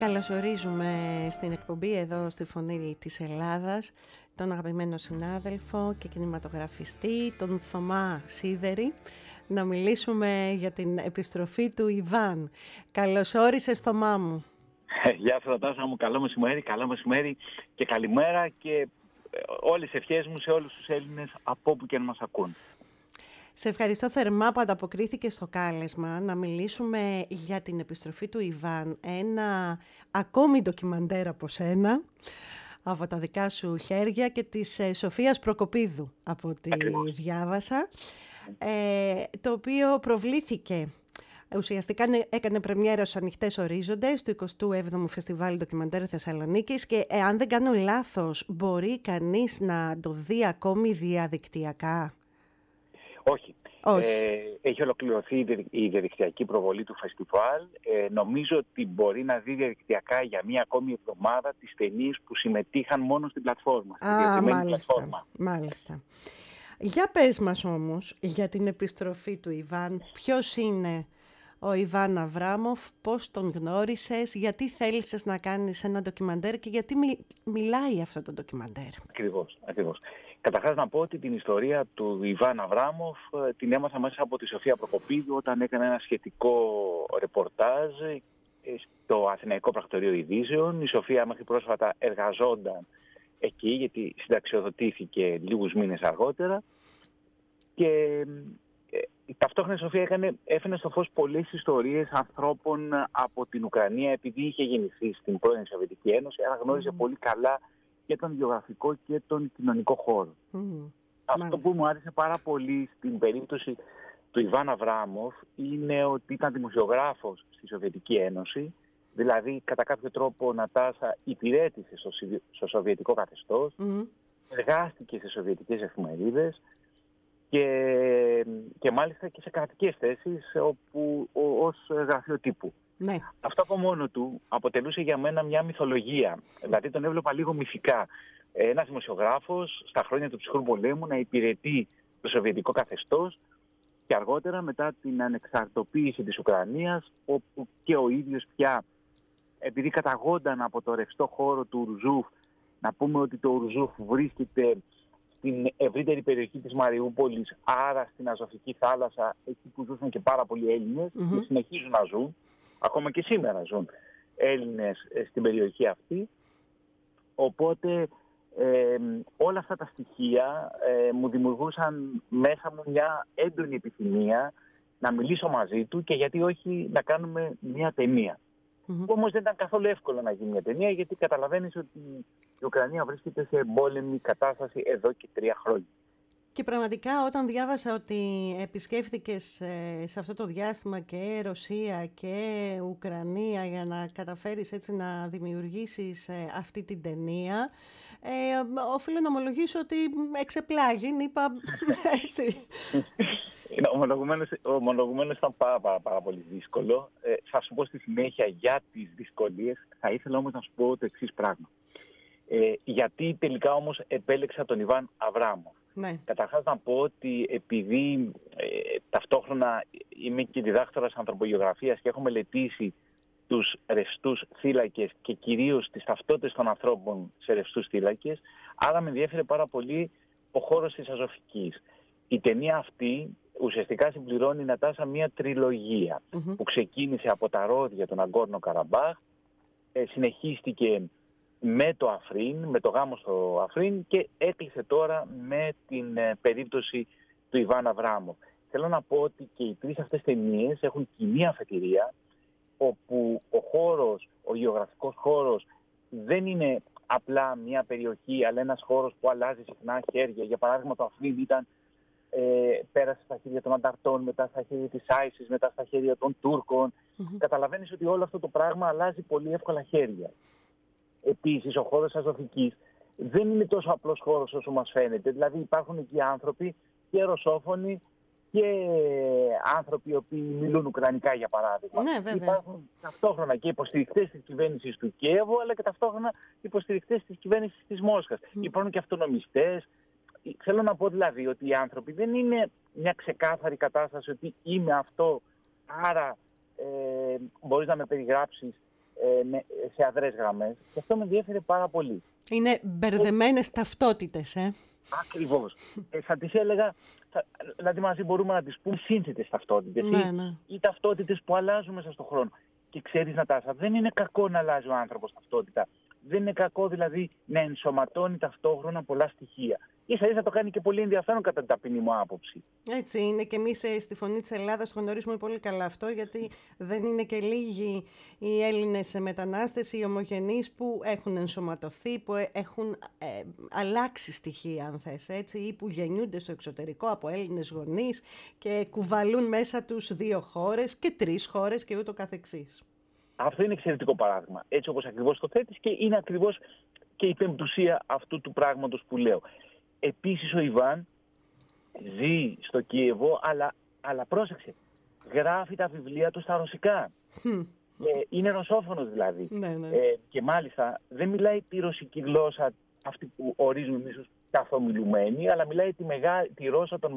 Καλωσορίζουμε στην εκπομπή εδώ στη Φωνή της Ελλάδας τον αγαπημένο συνάδελφο και κινηματογραφιστή, τον Θωμά Σίδερη, να μιλήσουμε για την επιστροφή του Ιβάν. Καλώς όρισες, Θωμά μου. Γεια σου, Νατάσα μου, καλό μεσημέρι και καλημέρα και όλες τις ευχές μου σε όλους τους Έλληνες από όπου και να μας ακούν. Σε ευχαριστώ θερμά που ανταποκρίθηκες στο κάλεσμα να μιλήσουμε για την επιστροφή του Ιβάν, ένα ακόμη ντοκιμαντέρ από σένα, από τα δικά σου χέρια, και της Σοφίας Προκοπίδου, από ό,τι διάβασα, το οποίο προβλήθηκε. Ουσιαστικά έκανε πρεμιέρα στους Ανοιχτές Ορίζοντες του 27ου Φεστιβάλ Ντοκιμαντέρ Θεσσαλονίκης και αν δεν κάνω λάθος μπορεί κανείς να το δει ακόμη διαδικτυακά. Όχι. Έχει ολοκληρωθεί η διαδικτυακή προβολή του φεστιβάλ. Νομίζω ότι μπορεί να δει διαδικτυακά για μία ακόμη εβδομάδα τις ταινίες που συμμετείχαν μόνο στην πλατφόρμα. Μάλιστα. Για πες μας όμως για την επιστροφή του Ιβάν. Ποιος είναι ο Ιβάν Αβράμοφ, πώς τον γνώρισες, γιατί θέλησες να κάνεις ένα ντοκιμαντέρ και γιατί μιλάει αυτό το ντοκιμαντέρ. Ακριβώς. Καταρχάς να πω ότι την ιστορία του Ιβάν Αβράμοφ την έμαθα μέσα από τη Σοφία Προκοπίδου όταν έκανε ένα σχετικό ρεπορτάζ στο Αθηναϊκό Πρακτορείο Ειδήσεων. Η Σοφία μέχρι πρόσφατα εργαζόταν εκεί γιατί συνταξιοδοτήθηκε λίγους μήνες αργότερα και ταυτόχρονα η Σοφία έφερε στο φως πολλές ιστορίες ανθρώπων από την Ουκρανία επειδή είχε γεννηθεί στην πρώην Σοβιετική Ένωση, άρα γνώριζε πολύ καλά και τον γεωγραφικό και τον κοινωνικό χώρο. Αυτό που μου άρεσε πάρα πολύ στην περίπτωση του Ιβάν Αβράμοφ είναι ότι ήταν δημοσιογράφος στη Σοβιετική Ένωση, δηλαδή κατά κάποιο τρόπο, Νατάσα, υπηρέτησε στο σοβιετικό καθεστώς, εργάστηκε σε σοβιετικές εφημερίδες και μάλιστα και σε κρατικές θέσεις ως γραφειοτύπου. Ναι. Αυτό από μόνο του αποτελούσε για μένα μια μυθολογία. Δηλαδή τον έβλεπα λίγο μυθικά. Ένας δημοσιογράφος στα χρόνια του ψυχρού πολέμου να υπηρετεί το σοβιετικό καθεστώς και αργότερα μετά την ανεξαρτητοποίηση της Ουκρανίας, όπου και ο ίδιος πια, επειδή καταγόνταν από το ρευστό χώρο του Ουρζούφ, να πούμε ότι το Ουρζούφ βρίσκεται στην ευρύτερη περιοχή της Μαριούπολης, άρα στην Αζωφική θάλασσα, εκεί που ζούσαν και πάρα πολλοί Έλληνες και συνεχίζουν να ζουν. Ακόμα και σήμερα ζουν Έλληνες στην περιοχή αυτή. Οπότε όλα αυτά τα στοιχεία μου δημιουργούσαν μέσα μου μια έντονη επιθυμία να μιλήσω μαζί του και γιατί όχι να κάνουμε μια ταινία. Όμως δεν ήταν καθόλου εύκολο να γίνει μια ταινία γιατί καταλαβαίνεις ότι η Ουκρανία βρίσκεται σε εμπόλεμη κατάσταση εδώ και 3 χρόνια. Και πραγματικά όταν διάβασα ότι επισκέφθηκες σε αυτό το διάστημα και Ρωσία και Ουκρανία για να καταφέρεις έτσι να δημιουργήσεις αυτή την ταινία, οφείλω να ομολογήσω ότι εξεπλάγην, είπα έτσι. Ομολογουμένως ήταν πάρα πολύ δύσκολο. Θα σου πω στη συνέχεια για τις δυσκολίες. Θα ήθελα όμως να σου πω το εξής πράγμα. Γιατί τελικά όμως επέλεξα τον Ιβάν Αβράμοφ. Ναι. Καταρχάς να πω ότι επειδή ταυτόχρονα είμαι και διδάκτορας ανθρωπογεωγραφίας και έχω μελετήσει τους ρευστούς θύλακες και κυρίως τις ταυτότητες των ανθρώπων σε ρευστούς θύλακες, άρα με ενδιέφερε πάρα πολύ ο χώρος της Αζωφικής. Η ταινία αυτή ουσιαστικά συμπληρώνει, Νατάσα, μια τριλογία που ξεκίνησε από τα ρόδια του Ναγκόρνο Καραμπάχ, συνεχίστηκε με το Αφρίν, με το γάμο στο Αφρίν και έκλεισε τώρα με την περίπτωση του Ιβάν Αβράμοφ. Θέλω να πω ότι και οι 3 αυτές ταινίες έχουν κοινή αφετηρία, όπου ο χώρος, ο γεωγραφικός χώρος δεν είναι απλά μια περιοχή, αλλά ένας χώρος που αλλάζει συχνά χέρια. Για παράδειγμα, το Αφρίν πέρασε στα χέρια των Ανταρτών, μετά στα χέρια της Άισις, μετά στα χέρια των Τούρκων. Καταλαβαίνεις ότι όλο αυτό το πράγμα αλλάζει πολύ εύκολα χέρια. Επίσης, ο χώρος της Αζωφικής δεν είναι τόσο απλός χώρος όσο μας φαίνεται. Δηλαδή υπάρχουν εκεί άνθρωποι και ρωσόφωνοι και άνθρωποι οι οποίοι μιλούν ουκρανικά, για παράδειγμα. Ναι, βέβαια. Υπάρχουν ταυτόχρονα και υποστηρικτές της κυβέρνησης του Κιέβου, αλλά και ταυτόχρονα υποστηρικτές της κυβέρνησης της Μόσχας. Υπάρχουν και αυτονομιστές. Θέλω να πω δηλαδή ότι οι άνθρωποι δεν είναι μια ξεκάθαρη κατάσταση ότι είμαι αυτό, άρα μπορείς να με περιγράψεις σε αδρές γραμμές. Και αυτό με ενδιέφερε πάρα πολύ. Είναι μπερδεμένες ταυτότητες, Ακριβώς. Θα τις έλεγα, δηλαδή μαζί μπορούμε να τις πούμε σύνθετες ταυτότητες ή ταυτότητες που αλλάζουν μέσα στον χρόνο. Και ξέρεις, Νατάσα, δεν είναι κακό να αλλάζει ο άνθρωπος ταυτότητα. Δεν είναι κακό δηλαδή να ενσωματώνει ταυτόχρονα πολλά στοιχεία. Ίσα-ίσα το κάνει και πολύ ενδιαφέρον κατά την ταπεινή μου άποψη. Έτσι είναι, και εμείς στη Φωνή της Ελλάδας το γνωρίζουμε πολύ καλά αυτό, γιατί δεν είναι και λίγοι οι Έλληνες μετανάστες, οι ομογενείς που έχουν ενσωματωθεί, που έχουν αλλάξει στοιχεία, αν θες, έτσι, ή που γεννιούνται στο εξωτερικό από Έλληνες γονείς και κουβαλούν μέσα τους 2 χώρες και 3 χώρες και ούτω καθεξής. Αυτό είναι εξαιρετικό παράδειγμα, έτσι όπως ακριβώς το θέτεις, και είναι ακριβώς και η πεμπτουσία αυτού του πράγματος που λέω. Επίσης ο Ιβάν ζει στο Κίεβο, αλλά πρόσεξε, γράφει τα βιβλία του στα ρωσικά. Είναι ρωσόφωνος δηλαδή. Και μάλιστα δεν μιλάει τη ρωσική γλώσσα, αυτή που ορίζουμε εμείς ως καθομιλουμένη, αλλά μιλάει τη γλώσσα των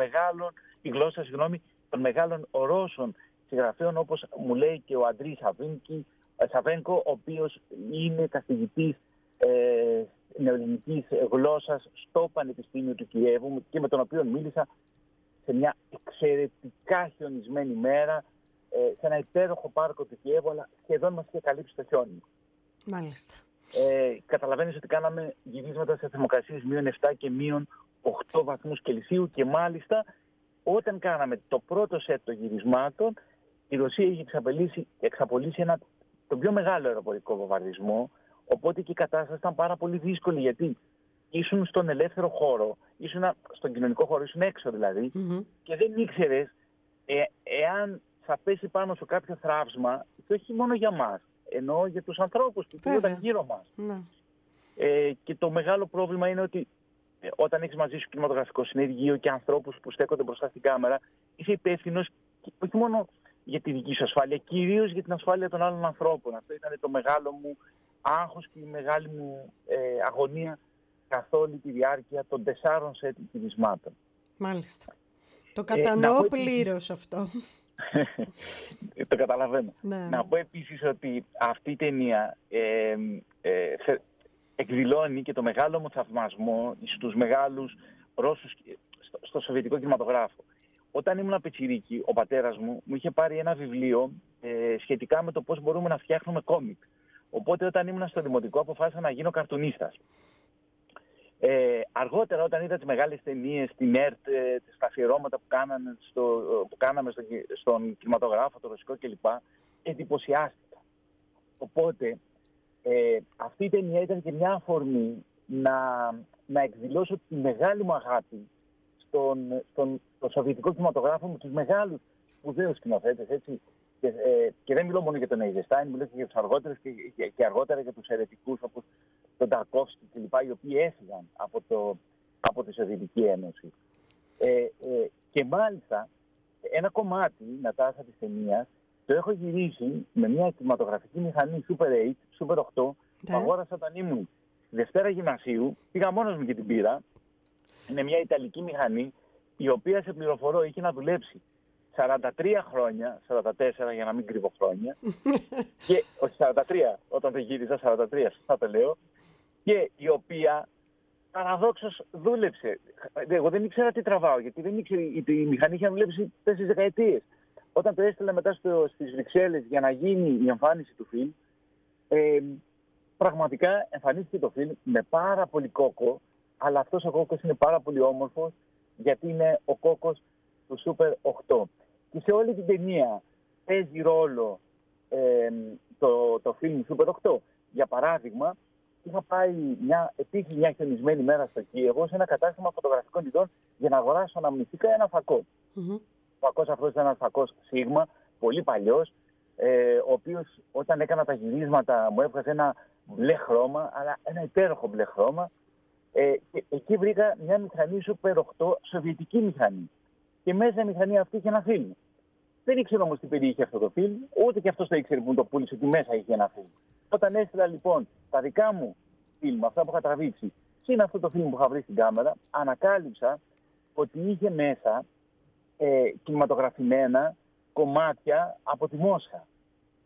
μεγάλων Ρώσων συγγραφέων, όπως μου λέει και ο Αντρί Σαβένκο, ο οποίος είναι καθηγητής νεοελληνικής γλώσσας στο Πανεπιστήμιο του Κιέβου και με τον οποίο μίλησα σε μια εξαιρετικά χιονισμένη μέρα σε ένα υπέροχο πάρκο του Κιέβου, αλλά σχεδόν μας είχε καλύψει το χιόνι. Μάλιστα. Καταλαβαίνεις ότι κάναμε γυρίσματα σε θερμοκρασίες -7 και -8 βαθμούς Κελσίου, και μάλιστα όταν κάναμε το πρώτο σετ των γυρισμάτων, η Ρωσία είχε εξαπολύσει τον πιο μεγάλο αεροπορικό βομβαρδισμό, οπότε και η κατάσταση ήταν πάρα πολύ δύσκολη, γιατί ήσουν στον ελεύθερο χώρο, στον κοινωνικό χώρο, ήσουν έξω δηλαδή, και δεν ήξερες εάν θα πέσει πάνω σου κάποιο θράψμα, και όχι μόνο για μας, ενώ για τους ανθρώπους που ήταν γύρω μας. Και το μεγάλο πρόβλημα είναι ότι όταν έχεις μαζί σου κινηματογραφικό συνεργείο και ανθρώπους που στέκονται μπροστά στην κάμερα, είσαι υπεύθυνος όχι μόνο για τη δική σου ασφάλεια, κυρίως για την ασφάλεια των άλλων ανθρώπων. Αυτό ήταν το μεγάλο μου άγχος και η μεγάλη μου αγωνία καθ' όλη τη διάρκεια των 4 σετ γυρισμάτων. Μάλιστα. Το κατανοώ πλήρως αυτό. Το καταλαβαίνω. Ναι. Να πω επίσης ότι αυτή η ταινία εκδηλώνει και το μεγάλο μου θαυμασμό στους μεγάλους Ρώσους στο σοβιετικό κινηματογράφο. Όταν ήμουν πιτσιρίκι, ο πατέρας μου είχε πάρει ένα βιβλίο σχετικά με το πώς μπορούμε να φτιάχνουμε κόμικ. Οπότε όταν ήμουν στο δημοτικό αποφάσισα να γίνω καρτουνίστας. Αργότερα, όταν είδα τις μεγάλες ταινίες, την ΕΡΤ, τα αφιερώματα που κάναμε στον κινηματογράφο, το ρωσικό κλπ, εντυπωσιάστηκα. Οπότε αυτή η ταινία ήταν και μια αφορμή να εκδηλώσω τη μεγάλη μου αγάπη στον σοβιετικό κινηματογράφο με τους μεγάλους σπουδαίους σκηνοθέτες, έτσι. Και δεν μιλώ μόνο για τον Eisenstein, μιλώ και για τους αργότερους και αργότερα για τους αιρετικούς όπως τον Ταρκόφσκι κλπ, οι οποίοι έφυγαν από τη Σοβιετική Ένωση. Και μάλιστα ένα κομμάτι, Νατάσα, της ταινίας το έχω γυρίσει με μια κινηματογραφική μηχανή Super 8, Super 8, που αγόρασα όταν ήμουν στη Δευτέρα Γυμνασίου. Πήγα μόνος μου και την πήρα. Είναι μια ιταλική μηχανή, η οποία, σε πληροφορώ, είχε να δουλέψει 43 χρόνια, 44 για να μην κρύβω χρόνια, και όχι 43, όταν το γύριζα 43, σωστά το λέω, και η οποία παραδόξως δούλεψε. Εγώ δεν ήξερα τι τραβάω, γιατί δεν ήξερα, η μηχανή είχε δουλέψει 4 δεκαετίες. Όταν το έστειλα μετά στις Βρυξέλλες για να γίνει η εμφάνιση του φιλμ, πραγματικά εμφανίστηκε το φιλμ με πάρα πολύ κόκο, αλλά αυτός ο κόκκος είναι πάρα πολύ όμορφος, γιατί είναι ο κόκκος του Super 8. Και σε όλη την ταινία παίζει ρόλο το φιλμ Super 8. Για παράδειγμα, είχα πάει μια χιονισμένη μέρα στο Κίεβο σε ένα κατάστημα φωτογραφικών ειδών για να αγοράσω αναμνηστικά ένα φακό. Ο φακός αυτός ήταν ένας φακός Σίγμα, πολύ παλιός, ο οποίος όταν έκανα τα γυρίσματα μου έβγαζε ένα μπλε χρώμα, αλλά ένα υπέροχο μπλε χρώμα. Και εκεί βρήκα μια μηχανή Super 8, σοβιετική μηχανή. Και μέσα η μηχανή αυτή είχε ένα φιλμ. Δεν ήξερα όμως τι περιείχε αυτό το φιλμ, ούτε και αυτός το ήξερε που μου το πούλησε ότι μέσα είχε ένα φιλμ. Όταν έστειλα λοιπόν τα δικά μου φιλμ, αυτά που είχα τραβήξει, συν αυτό το φιλμ που είχα βρει στην κάμερα, ανακάλυψα ότι είχε μέσα κινηματογραφημένα κομμάτια από τη Μόσχα.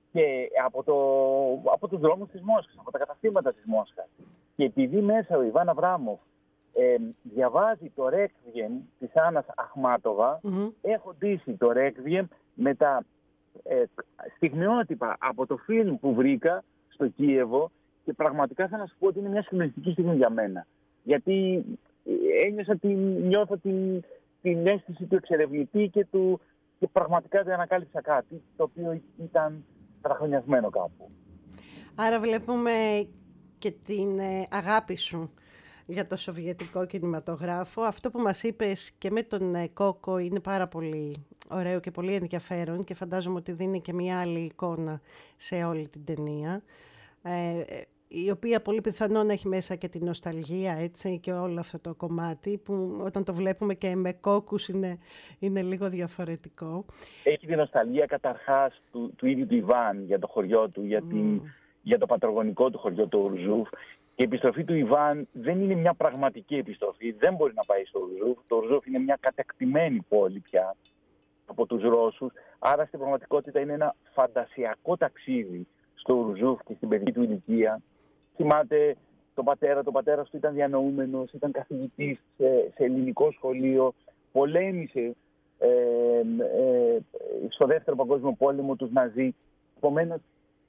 και από τους δρόμους της Μόσχας, από τα καταστήματα της Μόσχας. Και επειδή μέσα ο Ιβάν Αβράμοφ διαβάζει το Ρέκβιεμ της Άννας Αχμάτοβα, έχω ντύσει το Ρέκβιεμ με τα στιγμιότυπα από το φιλμ που βρήκα στο Κίεβο, και πραγματικά θα να σου πω ότι είναι μια συγκλονιστική στιγμή για μένα. Γιατί νιώθω την αίσθηση του εξερευνητή και πραγματικά δεν ανακάλυψα κάτι το οποίο ήταν καταχρονιασμένο κάπου. Άρα βλέπουμε και την αγάπη σου για το σοβιετικό κινηματογράφο. Αυτό που μας είπες και με τον Κόκο είναι πάρα πολύ ωραίο και πολύ ενδιαφέρον, και φαντάζομαι ότι δίνει και μια άλλη εικόνα σε όλη την ταινία, η οποία πολύ πιθανόν έχει μέσα και την νοσταλγία, έτσι, και όλο αυτό το κομμάτι που όταν το βλέπουμε και με κόκκους είναι λίγο διαφορετικό. Έχει την νοσταλγία καταρχάς του ίδιου του Ιβάν για το χωριό του, για το πατρογονικό του χωριό, το Ουρζούφ. Και η επιστροφή του Ιβάν δεν είναι μια πραγματική επιστροφή, δεν μπορεί να πάει στο Ουρζούφ. Το Ουρζούφ είναι μια κατεκτημένη πόλη πια από τους Ρώσους, άρα στην πραγματικότητα είναι ένα φαντασιακό ταξίδι στο Ουρζούφ και στην παιδική του ηλικία. Θυμάται τον πατέρας του ήταν διανοούμενος, ήταν καθηγητής σε ελληνικό σχολείο, πολέμησε στο Δεύτερο Παγκόσμιο Πόλεμο τους Ναζί. Επομένως,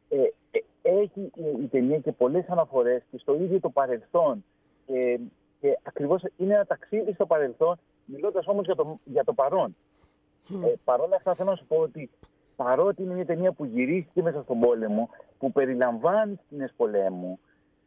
έχει η ταινία και πολλές αναφορές και στο ίδιο το παρελθόν. Και ακριβώς είναι ένα ταξίδι στο παρελθόν, μιλώντας όμως για το παρόν. Παρ' όλα αυτά θέλω να σου πω ότι παρότι είναι μια ταινία που γυρίστηκε μέσα στον πόλεμο, που περιλαμβάνει σκηνές πολέμου,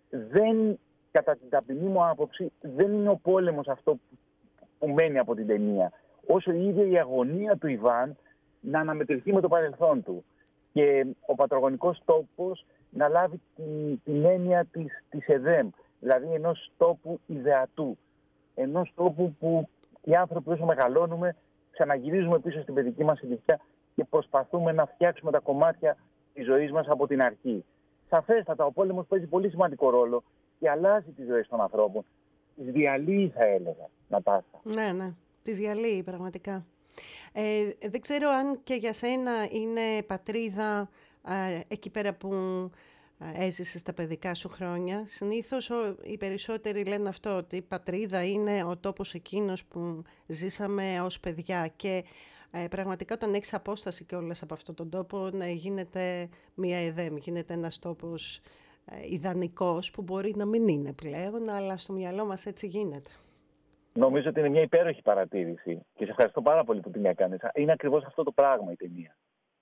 κατά την ταπεινή μου άποψη, δεν είναι ο πόλεμος αυτό που μένει από την ταινία. Όσο η ίδια η αγωνία του Ιβάν να αναμετρηθεί με το παρελθόν του. Και ο πατρογονικός τόπος να λάβει την έννοια της ΕΔΕΜ, δηλαδή ενός τόπου ιδεατού. Ενός τόπου που οι άνθρωποι όσο μεγαλώνουμε ξαναγυρίζουμε πίσω στην παιδική μας ηλικία και προσπαθούμε να φτιάξουμε τα κομμάτια της ζωής μας από την αρχή. Σαφέστατα, ο πόλεμος παίζει πολύ σημαντικό ρόλο και αλλάζει τις ζωές των ανθρώπων. Τις διαλύει, θα έλεγα, Νατάσα. Ναι, τις διαλύει πραγματικά. Δεν ξέρω αν και για σένα είναι πατρίδα εκεί πέρα που έζησες τα παιδικά σου χρόνια. Συνήθως οι περισσότεροι λένε αυτό, ότι η πατρίδα είναι ο τόπος εκείνος που ζήσαμε ως παιδιά, και πραγματικά όταν έχεις απόσταση κιόλας από αυτόν τον τόπο, γίνεται μια ΕΔΕΜ, γίνεται ένας τόπος ιδανικός που μπορεί να μην είναι πλέον, αλλά στο μυαλό μας έτσι γίνεται. Νομίζω ότι είναι μια υπέροχη παρατήρηση και σε ευχαριστώ πάρα πολύ που την έκανες. Είναι ακριβώς αυτό το πράγμα η ταινία.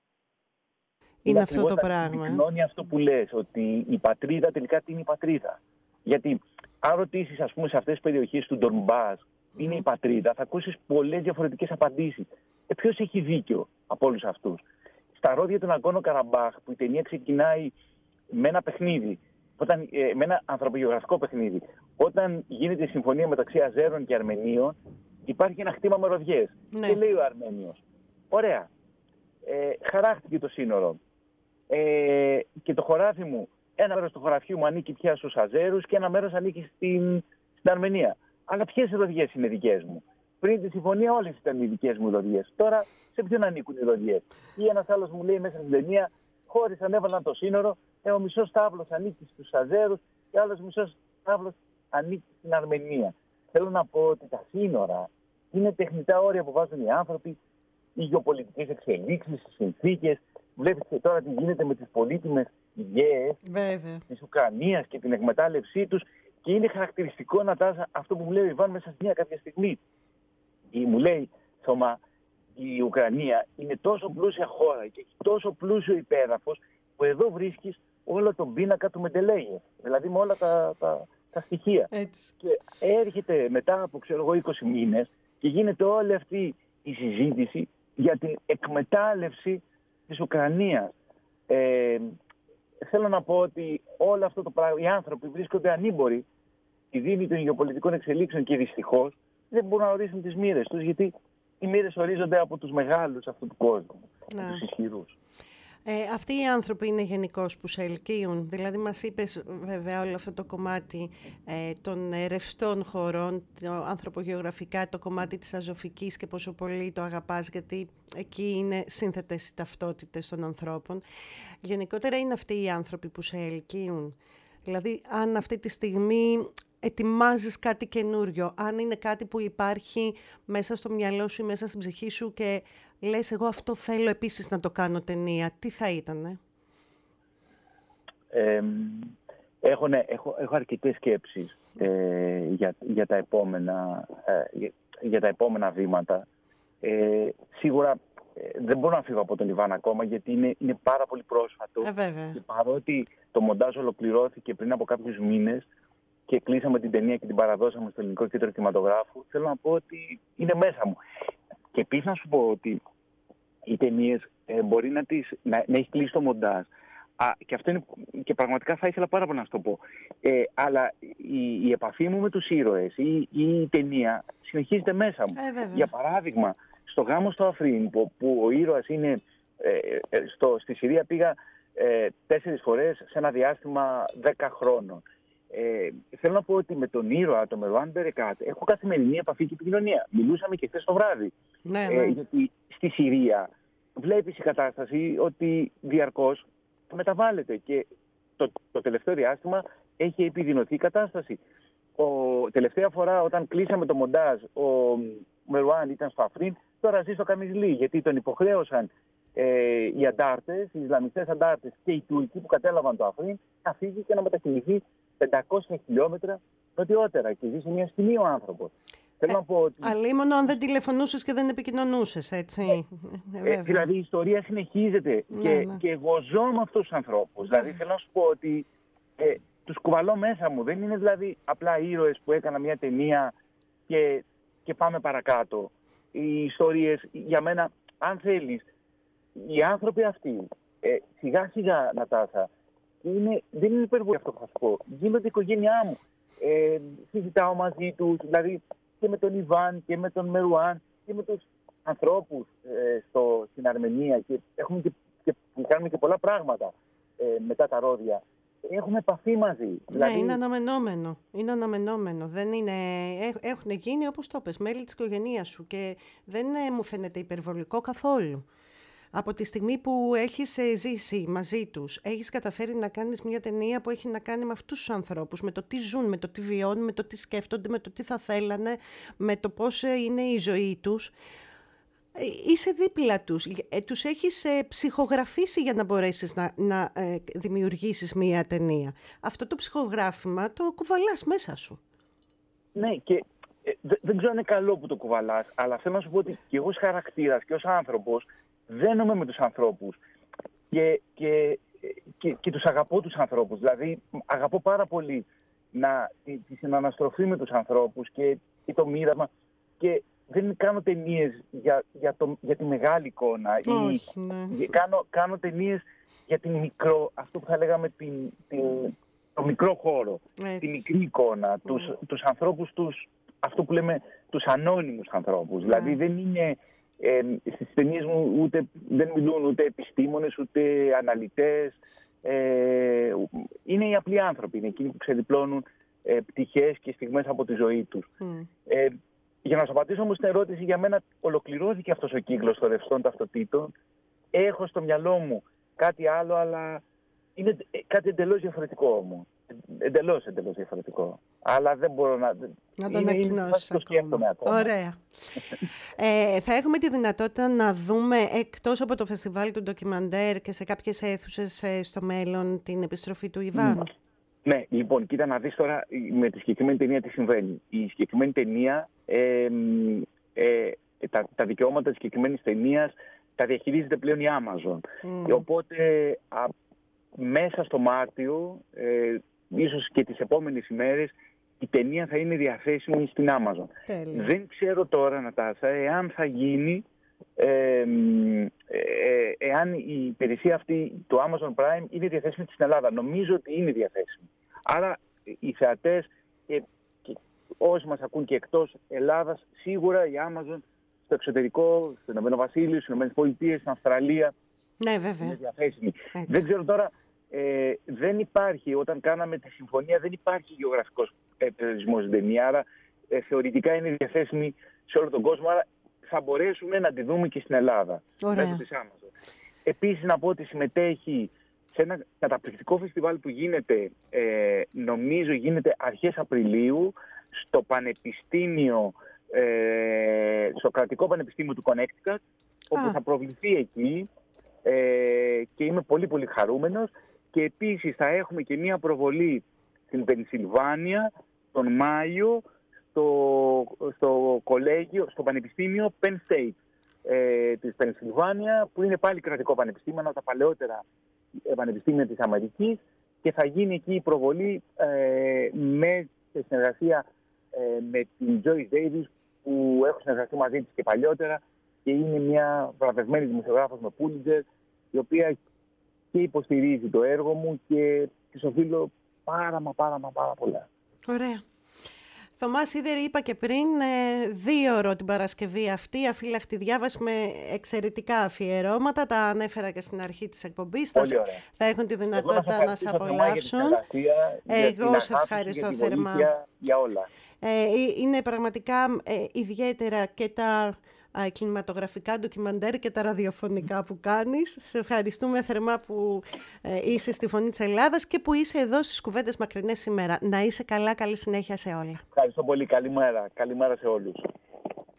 Είναι αυτό το πράγμα. Είναι αυτό που λες, ότι η πατρίδα τελικά τι είναι η πατρίδα. Γιατί αν ρωτήσεις, ας πούμε, σε αυτές τις περιοχές του Ντονμπάς, τι είναι η πατρίδα, θα ακούσεις πολλές διαφορετικές απαντήσεις. Ποιος έχει δίκιο από όλους αυτούς? Στα ρόδια του Ναγκόνο Καραμπάχ, που η ταινία ξεκινάει με ένα παιχνίδι, με ένα ανθρωπογεωγραφικό παιχνίδι, όταν γίνεται η συμφωνία μεταξύ Αζέρων και Αρμενίων, υπάρχει ένα χτύπημα με ροδιές. Ναι. Και λέει ο Αρμένιος, ωραία, χαράχτηκε το σύνορο. Και το χωράφι μου, ένα μέρος του χωραφιού μου ανήκει πια στους Αζέρους και ένα μέρος ανήκει στην Αρμενία. Αλλά ποιες ροδιές είναι δικές μου? Πριν τη συμφωνία όλες ήταν οι δικές μου ροδιές. Τώρα σε ποιον ανήκουν οι ροδιές? Ή ένας άλλος μου λέει μέσα στην ταινία, χώρισαν, έβαλαν το σύνορο, ο μισός τάβλος ανήκει στους Αζέρους και ο άλλος μισός τάβλος ανήκει στην Αρμενία. Θέλω να πω ότι τα σύνορα είναι τεχνητά όρια που βάζουν οι άνθρωποι, οι γεωπολιτικές εξελίξεις, οι συνθήκες. Βλέπετε και τώρα τι γίνεται με τις πολύτιμες γέες της Ουκρανίας και την εκμετάλλευσή τους. Και είναι χαρακτηριστικό, Νατάσα, αυτό που μου λέει ο Ιβάν μέσα σε μια κάποια στιγμή. Μου λέει, Θωμά, η Ουκρανία είναι τόσο πλούσια χώρα και έχει τόσο πλούσιο υπέδαφος, που εδώ βρίσκεις όλο τον πίνακα του Μεντελέγεφ. Δηλαδή με όλα τα στοιχεία. Έτσι. Και έρχεται μετά από 20 μήνες και γίνεται όλη αυτή η συζήτηση για την εκμετάλλευση της Ουκρανίας. Θέλω να πω ότι όλο αυτό το πράγμα, οι άνθρωποι βρίσκονται ανήμποροι στη δίνη των γεωπολιτικών εξελίξεων και δυστυχώς δεν μπορούν να ορίσουν τις μοίρες τους, γιατί οι μοίρες ορίζονται από τους μεγάλους αυτού του κόσμου, τους ισχυρούς. Αυτοί οι άνθρωποι είναι γενικώς που σε ελκύουν. Δηλαδή μας είπες βέβαια όλο αυτό το κομμάτι των ρευστών χωρών, το ανθρωπογεωγραφικά, το κομμάτι της αζωφικής και πόσο πολύ το αγαπάς, γιατί εκεί είναι σύνθετες οι ταυτότητες των ανθρώπων. Γενικότερα είναι αυτοί οι άνθρωποι που σε ελκύουν. Δηλαδή αν αυτή τη στιγμή ετοιμάζεις κάτι καινούριο, αν είναι κάτι που υπάρχει μέσα στο μυαλό σου ή μέσα στην ψυχή σου και λες εγώ αυτό θέλω επίσης να το κάνω ταινία, τι θα ήτανε? Έχω αρκετές σκέψεις για τα επόμενα βήματα. Σίγουρα δεν μπορώ να φύγω από τον Ιβάν ακόμα, γιατί είναι πάρα πολύ πρόσφατο. Και παρότι το μοντάζ ολοκληρώθηκε πριν από κάποιους μήνες και κλείσαμε την ταινία και την παραδώσαμε στο Ελληνικό Κέντρο Κινηματογράφου, θέλω να πω ότι είναι μέσα μου. Και επίσης να σου πω ότι οι ταινίες μπορεί να έχει κλείσει το μοντάζ. Και αυτό είναι, και πραγματικά θα ήθελα πάρα πολύ να σου το πω. Αλλά η επαφή μου με τους ήρωες ή η ταινία συνεχίζεται μέσα μου. Για παράδειγμα, στο Γάμο στο Αφρίν, που ο ήρωας είναι... στη Συρία πήγα 4 φορές σε ένα διάστημα 10 χρόνων. Θέλω να πω ότι με τον ήρωα, τον Μερουάν Μπερεκάτ, έχω καθημερινή επαφή και επικοινωνία. Μιλούσαμε και χθες το βράδυ. Γιατί στη Συρία βλέπεις η κατάσταση ότι διαρκώς μεταβάλλεται και το τελευταίο διάστημα έχει επιδεινωθεί η κατάσταση. Τελευταία φορά όταν κλείσαμε το μοντάζ, ο Μερουάν ήταν στο Αφρίν, τώρα ζει στο Καμιζλί, γιατί τον υποχρέωσαν οι αντάρτες, οι Ισλαμιστές αντάρτες και οι Τούρκοι που κατέλαβαν το Αφρίν να φύγει και να μετακινηθεί 500 χιλιόμετρα νοτιότερα και ζει σε μια σκηνή ο άνθρωπος. Θέλω να πω ότι... Αλίμονο αν δεν τηλεφωνούσες και δεν επικοινωνούσες, έτσι. Δηλαδή η ιστορία συνεχίζεται και εγώ ζω με αυτούς τους ανθρώπους. Δηλαδή θέλω να σου πω ότι τους κουβαλώ μέσα μου. Δεν είναι δηλαδή απλά ήρωες που έκανα μια ταινία και πάμε παρακάτω. Οι ιστορίες για μένα, αν θέλεις, οι άνθρωποι αυτοί σιγά σιγά, Νατάσα, δεν είναι υπερβολή αυτό που θα σου πω. Γίνονται η οικογένειά μου. Συζητάω μαζί τους, δηλαδή και με τον Ιβάν και με τον Μερουάν και με τους ανθρώπους στην Αρμενία και κάνουμε και πολλά πράγματα μετά τα ρόδια. Έχουμε επαφή μαζί. Ναι, δηλαδή... είναι αναμενόμενο. Είναι αναμενόμενο. Δεν είναι... Έχουν γίνει, όπως το πες, μέλη της οικογένειας σου και δεν μου φαίνεται υπερβολικό καθόλου. Από τη στιγμή που έχεις ζήσει μαζί τους, έχεις καταφέρει να κάνεις μια ταινία που έχει να κάνει με αυτούς τους ανθρώπους, με το τι ζουν, με το τι βιώνουν, με το τι σκέφτονται, με το τι θα θέλανε, με το πώς είναι η ζωή τους. Είσαι δίπλα τους. Τους έχεις ψυχογραφήσει για να μπορέσεις να δημιουργήσεις μια ταινία. Αυτό το ψυχογράφημα το κουβαλάς μέσα σου. Ναι, και δεν ξέρω αν είναι καλό που το κουβαλάς, αλλά θέλω να σου πω ότι και εγώ ως χαρακτήρας και ως άνθρωπος δένομαι με τους ανθρώπους και τους αγαπώ τους ανθρώπους. Δηλαδή αγαπώ πάρα πολύ τη συναναστροφή με τους ανθρώπους και το μοίραμα και δεν κάνω ταινίες για τη μεγάλη εικόνα. Όχι, ναι. Κάνω ταινίες για αυτό που θα λέγαμε το μικρό χώρο, τη μικρή εικόνα, τους ανθρώπους, αυτό που λέμε τους ανώνυμους ανθρώπους. Δηλαδή δεν είναι... στις ταινίες μου δεν μιλούν ούτε επιστήμονες, ούτε αναλυτές. Είναι οι απλοί άνθρωποι, είναι εκείνοι που ξεδιπλώνουν πτυχές και στιγμές από τη ζωή τους. Για να σου απαντήσω όμως στην ερώτηση, για μένα ολοκληρώθηκε αυτός ο κύκλος των ρευστών ταυτοτήτων. Έχω στο μυαλό μου κάτι άλλο, αλλά είναι κάτι εντελώς διαφορετικό όμως. Εντελώς διαφορετικό. Αλλά δεν μπορώ να το ανακοινώσεις το σκέφτομαι ακόμα. Ωραία. Θα έχουμε τη δυνατότητα να δούμε εκτός από το φεστιβάλ του ντοκιμαντέρ και σε κάποιες αίθουσες στο μέλλον την επιστροφή του Ιβάν. Ναι, λοιπόν, κοίτα να δεις τώρα με τη συγκεκριμένη ταινία τι συμβαίνει. Η συγκεκριμένη ταινία, τα δικαιώματα της συγκεκριμένης ταινίας τα διαχειρίζεται πλέον η Amazon. Οπότε μέσα στο Μάρτιο, ίσως και τις επόμενες ημέρες, η ταινία θα είναι διαθέσιμη στην Amazon. Τέλεια. Δεν ξέρω τώρα, Νατάσα, εάν θα γίνει, εάν η υπηρεσία αυτή, το Amazon Prime, είναι διαθέσιμη στην Ελλάδα. Νομίζω ότι είναι διαθέσιμη. Άρα οι θεατές και όσοι μας ακούν και εκτός Ελλάδας, σίγουρα η Amazon στο εξωτερικό, στο Ηνωμένο Βασίλειο, στις Ηνωμένες Πολιτείες, στην Αυστραλία, Ναι, βέβαια. Είναι διαθέσιμη. Δεν ξέρω τώρα, δεν υπάρχει, όταν κάναμε τη συμφωνία, δεν υπάρχει γεωγραφικός περιορισμός στην ταινία, άρα θεωρητικά είναι διαθέσιμη σε όλο τον κόσμο, άρα θα μπορέσουμε να τη δούμε και στην Ελλάδα. Μέσω της Amazon. Επίσης να πω ότι συμμετέχει σε ένα καταπληκτικό φεστιβάλ που γίνεται, νομίζω γίνεται αρχές Απριλίου, στο Πανεπιστήμιο, στο Κρατικό Πανεπιστήμιο του Connecticut, όπου θα προβληθεί εκεί και είμαι πολύ πολύ χαρούμενος. Και επίσης θα έχουμε και μία προβολή στην Πενσιλβάνια τον Μάιο στο κολέγιο, στο Πανεπιστήμιο Penn State της Πενσιλβάνια, που είναι πάλι κρατικό πανεπιστήμιο, ένα από τα παλαιότερα πανεπιστήμια της Αμερικής, και θα γίνει εκεί η προβολή σε συνεργασία με την Joyce Davis, που έχω συνεργαστεί μαζί της και παλιότερα, και είναι μια βραβευμένη δημοσιογράφος με Pulitzer, η οποία και υποστηρίζει το έργο μου και της οφείλω πάρα πολλά. Ωραία. Θωμά Σίδερη, είπα και πριν, 2 ώρο την Παρασκευή αυτή, αφύλακτη διάβαση με εξαιρετικά αφιερώματα. Τα ανέφερα και στην αρχή της εκπομπής. Θα έχουν τη δυνατότητα να σε απολαύσουν. Εγώ σε ευχαριστώ θερμά για όλα. Είναι πραγματικά ιδιαίτερα και τα κινηματογραφικά ντοκιμαντέρ και τα ραδιοφωνικά που κάνεις. Σε ευχαριστούμε θερμά που είσαι στη Φωνή της Ελλάδας και που είσαι εδώ στις Κουβέντες Μακρινές σήμερα. Να είσαι καλά, καλή συνέχεια σε όλα. Ευχαριστώ πολύ. Καλημέρα σε όλους.